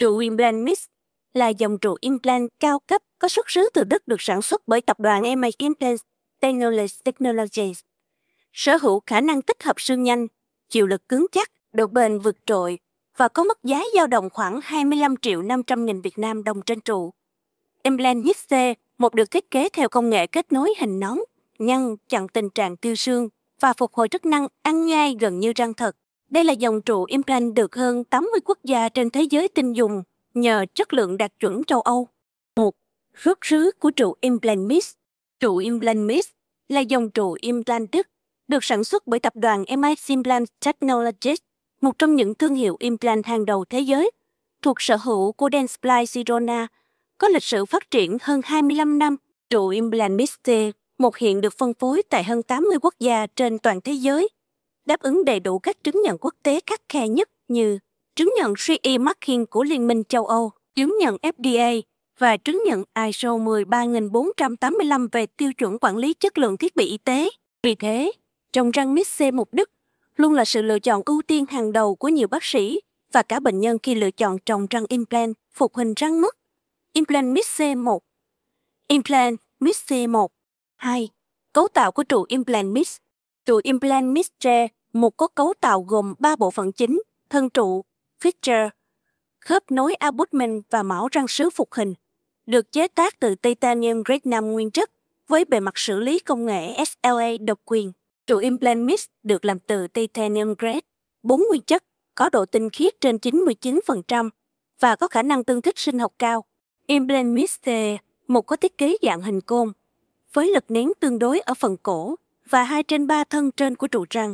Trụ implant Mix là dòng trụ implant cao cấp có xuất xứ từ Đức, được sản xuất bởi tập đoàn MA Implant Technologies. Sở hữu khả năng tích hợp xương nhanh, chịu lực cứng chắc, độ bền vượt trội và có mức giá dao động khoảng 25.500.000 Việt Nam đồng trên trụ. Implant Mix C1 được thiết kế theo công nghệ kết nối hình nón, ngăn chặn tình trạng tiêu xương và phục hồi chức năng ăn nhai gần như răng thật. Đây là dòng trụ implant được hơn 80 quốc gia trên thế giới tin dùng nhờ chất lượng đạt chuẩn châu Âu. 1. Xuất xứ của trụ implant Mix. Trụ implant Mix là dòng trụ implant Đức, được sản xuất bởi tập đoàn MA Implant Technologies, một trong những thương hiệu implant hàng đầu thế giới, thuộc sở hữu của Dentsply Sirona, có lịch sử phát triển hơn 25 năm. Trụ implant Mix T1 hiện được phân phối tại hơn 80 quốc gia trên toàn thế giới, đáp ứng đầy đủ các chứng nhận quốc tế khắt khe nhất như chứng nhận CE Marking của Liên minh châu Âu, chứng nhận FDA và chứng nhận ISO 13485 về tiêu chuẩn quản lý chất lượng thiết bị y tế. Vì thế, trồng răng Mix C1 Đức luôn là sự lựa chọn ưu tiên hàng đầu của nhiều bác sĩ và cả bệnh nhân khi lựa chọn trồng răng implant phục hình răng mất. Implant Mix C1. Implant Mix C1. 2. Cấu tạo của trụ implant Mix. Trụ implant Mix C1 có cấu tạo gồm 3 bộ phận chính: thân trụ, fixture, khớp nối abutment và mão răng sứ phục hình, được chế tác từ titanium grade 5 nguyên chất với bề mặt xử lý công nghệ SLA độc quyền. Trụ implant Mix được làm từ titanium grade 4 nguyên chất, có độ tinh khiết trên 99% và có khả năng tương thích sinh học cao. Implant Mix C1 có thiết kế dạng hình côn, với lực nén tương đối ở phần cổ và 2/3 thân trên của trụ răng.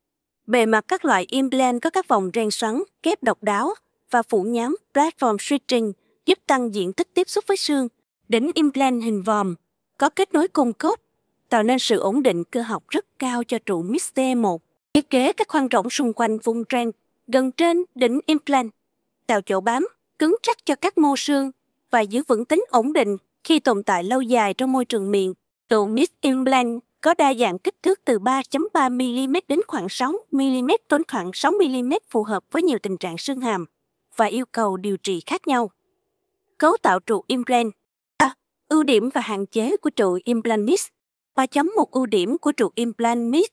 Bề mặt các loại implant có các vòng ren xoắn, kép độc đáo và phủ nhám platform stitching giúp tăng diện tích tiếp xúc với xương. Đỉnh implant hình vòm có kết nối cung cốt, tạo nên sự ổn định cơ học rất cao cho trụ Mix T1. Thiết kế các khoang rỗng xung quanh vùng ren gần trên đỉnh implant, tạo chỗ bám cứng chắc cho các mô xương và giữ vững tính ổn định khi tồn tại lâu dài trong môi trường miệng. Trụ Mix implant có đa dạng kích thước từ 3.3mm đến khoảng 6mm đến khoảng 6mm, phù hợp với nhiều tình trạng xương hàm và yêu cầu điều trị khác nhau. Cấu tạo trụ implant. Ưu điểm và hạn chế của trụ implant Mix. 3.1 ưu điểm của trụ implant Mix.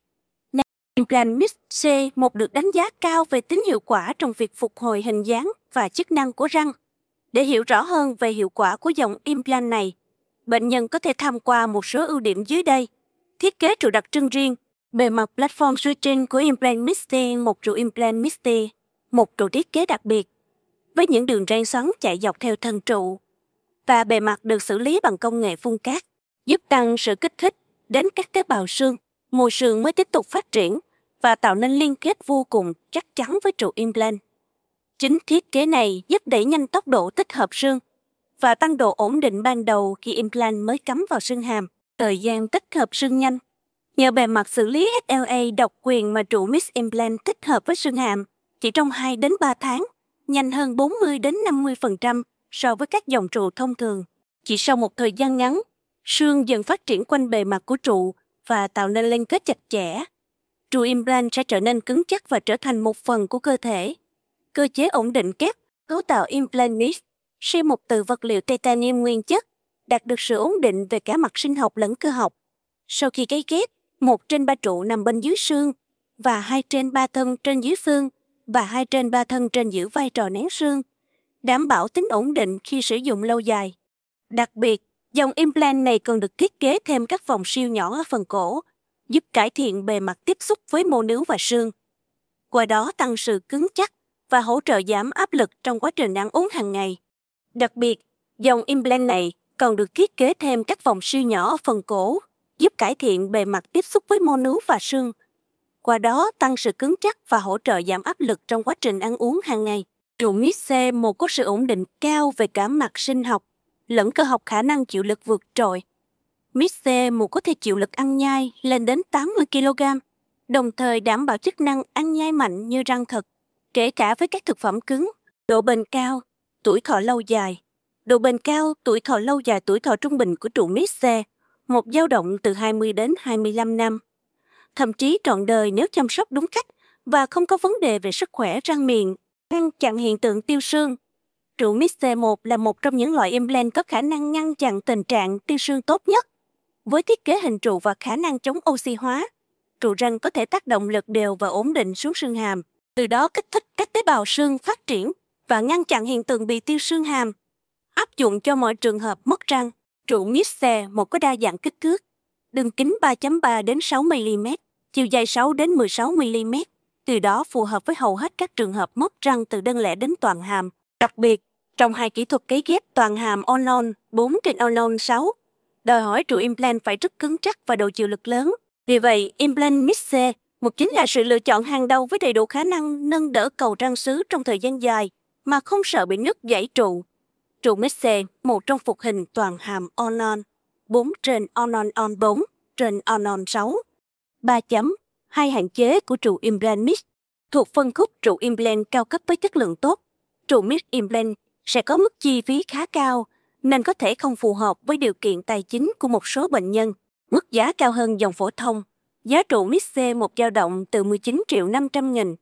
Implant Mix C1 được đánh giá cao về tính hiệu quả trong việc phục hồi hình dáng và chức năng của răng. Để hiểu rõ hơn về hiệu quả của dòng implant này, bệnh nhân có thể tham qua một số ưu điểm dưới đây. Thiết kế trụ đặc trưng riêng. Bề mặt platform switching của implant Mix T1. Trụ implant Mix T, một trụ thiết kế đặc biệt với những đường ren xoắn chạy dọc theo thân trụ và bề mặt được xử lý bằng công nghệ phun cát, giúp tăng sự kích thích đến các tế bào xương. Mô xương mới tiếp tục phát triển và tạo nên liên kết vô cùng chắc chắn với trụ implant. Chính thiết kế này giúp đẩy nhanh tốc độ tích hợp xương và tăng độ ổn định ban đầu khi implant mới cắm vào xương hàm. Thời gian tích hợp xương nhanh. Nhờ bề mặt xử lý SLA độc quyền mà trụ Mix implant tích hợp với xương hàm chỉ trong 2 đến 3 tháng, nhanh hơn 40 đến 50% so với các dòng trụ thông thường. Chỉ sau một thời gian ngắn, xương dần phát triển quanh bề mặt của trụ và tạo nên liên kết chặt chẽ. Trụ implant sẽ trở nên cứng chắc và trở thành một phần của cơ thể. Cơ chế ổn định kép. Cấu tạo implant Mix C1 từ vật liệu titanium nguyên chất, đạt được sự ổn định về cả mặt sinh học lẫn cơ học. Sau khi cấy ghép, 1/3 trụ nằm bên dưới xương và 2/3 thân trên dưới xương và 2/3 thân trên giữ vai trò nén xương, đảm bảo tính ổn định khi sử dụng lâu dài. Đặc biệt, dòng implant này còn được thiết kế thêm các vòng siêu nhỏ ở phần cổ, giúp cải thiện bề mặt tiếp xúc với mô nướu và xương, qua đó tăng sự cứng chắc và hỗ trợ giảm áp lực trong quá trình ăn uống hàng ngày. Đặc biệt, dòng implant này còn được thiết kế thêm các vòng siêu nhỏ ở phần cổ, giúp cải thiện bề mặt tiếp xúc với mô nướu và xương, qua đó tăng sự cứng chắc và hỗ trợ giảm áp lực trong quá trình ăn uống hàng ngày. Trụ Mix C1 có sự ổn định cao về cả mặt sinh học lẫn cơ học, khả năng chịu lực vượt trội. Mix C1 có thể chịu lực ăn nhai lên đến 80 kg, đồng thời đảm bảo chức năng ăn nhai mạnh như răng thật, kể cả với các thực phẩm cứng. Độ bền cao, tuổi thọ lâu dài. Độ bền cao, tuổi thọ lâu dài. Tuổi thọ trung bình của trụ Mix C1 dao động từ 20 đến 25 năm, thậm chí trọn đời nếu chăm sóc đúng cách và không có vấn đề về sức khỏe răng miệng. Ngăn chặn hiện tượng tiêu xương. Trụ MIS C1 là một trong những loại implant có khả năng ngăn chặn tình trạng tiêu xương tốt nhất. Với thiết kế hình trụ và khả năng chống oxy hóa, trụ răng có thể tác động lực đều và ổn định xuống xương hàm, từ đó kích thích các tế bào xương phát triển và ngăn chặn hiện tượng bị tiêu xương hàm. Áp dụng cho mọi trường hợp mất răng, trụ MIS C1 có đa dạng kích thước, đường kính 3.3 đến 6 mm, chiều dài 6 đến 16 mm, từ đó phù hợp với hầu hết các trường hợp mất răng từ đơn lẻ đến toàn hàm. Đặc biệt, trong hai kỹ thuật cấy ghép toàn hàm Onon 4/Onon 6, đòi hỏi trụ implant phải rất cứng chắc và độ chịu lực lớn. Vì vậy, implant MIS C1 chính là sự lựa chọn hàng đầu với đầy đủ khả năng nâng đỡ cầu răng sứ trong thời gian dài mà không sợ bị nứt gãy trụ. Trụ MIS C1 trong phục hình toàn hàm Onon 4/Onon 4/Onon 6. 3 chấm. Hai hạn chế của trụ implant MIS. Thuộc phân khúc trụ implant cao cấp với chất lượng tốt, trụ MIS implant sẽ có mức chi phí khá cao, nên có thể không phù hợp với điều kiện tài chính của một số bệnh nhân. Mức giá cao hơn dòng phổ thông. Giá trụ MIS C1 dao động từ 19.500.000,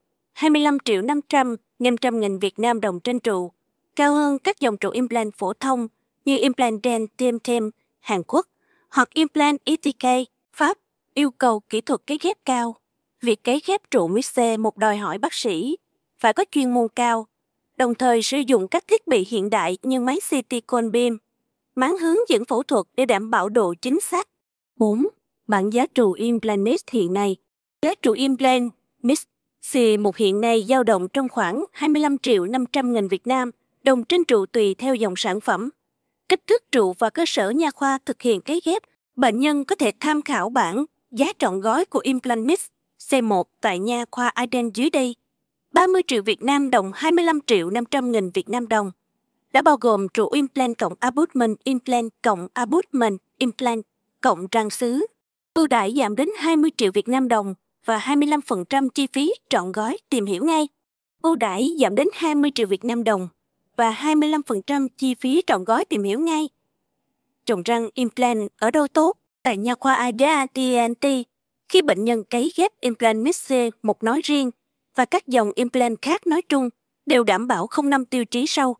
25.500.000 Việt Nam đồng trên trụ, cao hơn các dòng trụ implant phổ thông như implant Dent TMTM Hàn Quốc hoặc implant ETK Pháp, yêu cầu kỹ thuật cấy ghép cao. Việc cấy ghép trụ MIS C1 đòi hỏi bác sĩ phải có chuyên môn cao, đồng thời sử dụng các thiết bị hiện đại như máy CT cone beam, máng hướng dẫn phẫu thuật để đảm bảo độ chính xác. 4. Bảng giá trụ implant MIS hiện nay. Giá trụ implant MIS C1 hiện nay dao động trong khoảng 25.500.000 Việt Nam đồng trên trụ tùy theo dòng sản phẩm, kích thước trụ và cơ sở nha khoa thực hiện cấy ghép. Bệnh nhân có thể tham khảo bảng giá trọn gói của implant MIS C1 tại nha khoa Ident dưới đây. 30 triệu Việt Nam đồng, 25.500.000 Việt Nam đồng. Đã bao gồm trụ implant cộng abutment implant cộng abutment implant cộng răng sứ. Ưu đãi giảm đến 20 triệu Việt Nam đồng và 25% chi phí trọn gói tìm hiểu ngay. Ưu đãi giảm đến 20 triệu Việt Nam đồng và 25% chi phí trọn gói tìm hiểu ngay. Trồng răng implant ở đâu tốt? Tại nha khoa IDENT, khi bệnh nhân cấy ghép implant MIS C1 nói riêng và các dòng implant khác nói chung đều đảm bảo 05 tiêu chí sau.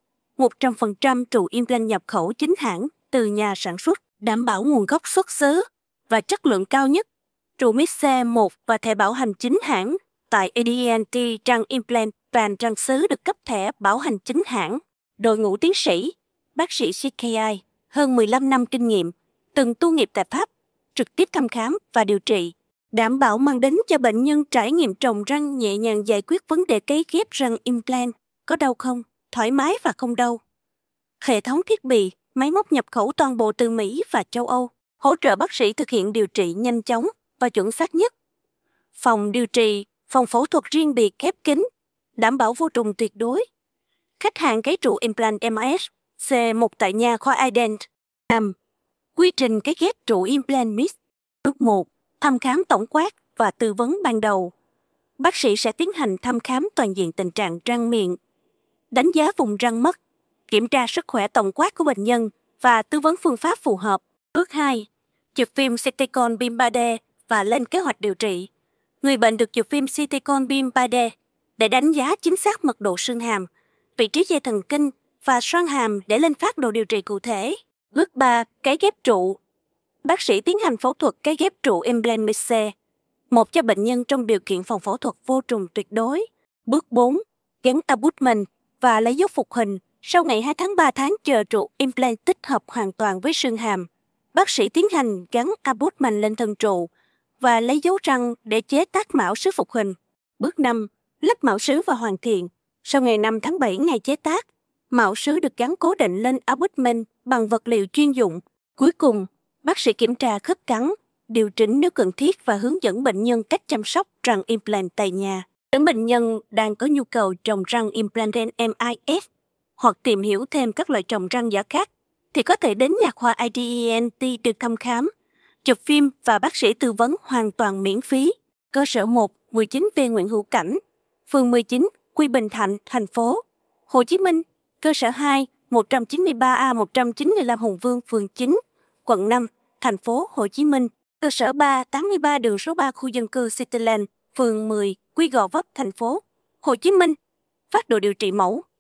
100% trụ implant nhập khẩu chính hãng từ nhà sản xuất, đảm bảo nguồn gốc xuất xứ và chất lượng cao nhất. Trụ MIS C1 và thẻ bảo hành chính hãng tại ADNT răng implant và răng sứ được cấp thẻ bảo hành chính hãng. Đội ngũ tiến sĩ, bác sĩ CKI, hơn 15 năm kinh nghiệm, từng tu nghiệp tại Pháp, trực tiếp thăm khám và điều trị, đảm bảo mang đến cho bệnh nhân trải nghiệm trồng răng nhẹ nhàng, giải quyết vấn đề cấy ghép răng implant. Có đau không? Thoải mái và không đau. Hệ thống thiết bị, máy móc nhập khẩu toàn bộ từ Mỹ và châu Âu, hỗ trợ bác sĩ thực hiện điều trị nhanh chóng và chuẩn xác nhất. Phòng điều trị, phòng phẫu thuật riêng biệt khép kín, đảm bảo vô trùng tuyệt đối. Khách hàng cấy trụ implant MIS C1 tại nha khoa Ident. 5. Quy trình cấy ghép trụ implant MIS. Bước 1. Thăm khám tổng quát và tư vấn ban đầu. Bác sĩ sẽ tiến hành thăm khám toàn diện tình trạng răng miệng, đánh giá vùng răng mất, kiểm tra sức khỏe tổng quát của bệnh nhân và tư vấn phương pháp phù hợp. Bước 2. Chụp phim CT Con Beam 3D và lên kế hoạch điều trị. Người bệnh được chụp phim CT Con Beam 3D để đánh giá chính xác mật độ xương hàm, vị trí dây thần kinh và xoang hàm để lên phác đồ điều trị cụ thể. Bước 3. Cấy ghép trụ. Bác sĩ tiến hành phẫu thuật cấy ghép trụ implant MIS C1 cho bệnh nhân trong điều kiện phòng phẫu thuật vô trùng tuyệt đối. Bước 4. Gắn abutment và lấy dấu phục hình. Sau ngày 2 tháng 3 tháng chờ trụ implant tích hợp hoàn toàn với xương hàm, bác sĩ tiến hành gắn abutment lên thân trụ và lấy dấu răng để chế tác mão sứ phục hình. Bước 5. Lắp mão sứ và hoàn thiện. Sau ngày 5 tháng 7 ngày chế tác, mão sứ được gắn cố định lên abutment bằng vật liệu chuyên dụng. Cuối cùng, bác sĩ kiểm tra khớp cắn, điều chỉnh nếu cần thiết và hướng dẫn bệnh nhân cách chăm sóc răng implant tại nhà. Nếu bệnh nhân đang có nhu cầu trồng răng implant MIS hoặc tìm hiểu thêm các loại trồng răng giả khác, thì có thể đến nha khoa IDENT được thăm khám, chụp phim và bác sĩ tư vấn hoàn toàn miễn phí. Cơ sở 1, 19V Nguyễn Hữu Cảnh, phường 19, Quy Bình Thạnh, thành phố Hồ Chí Minh. Cơ sở 2, 193A 195 Hùng Vương, phường 9, quận 5, thành phố Hồ Chí Minh. Cơ sở 3, 83 đường số 3 khu dân cư Cityland, phường 10, Quy Gò Vấp, thành phố Hồ Chí Minh. Phác đồ điều trị mẫu,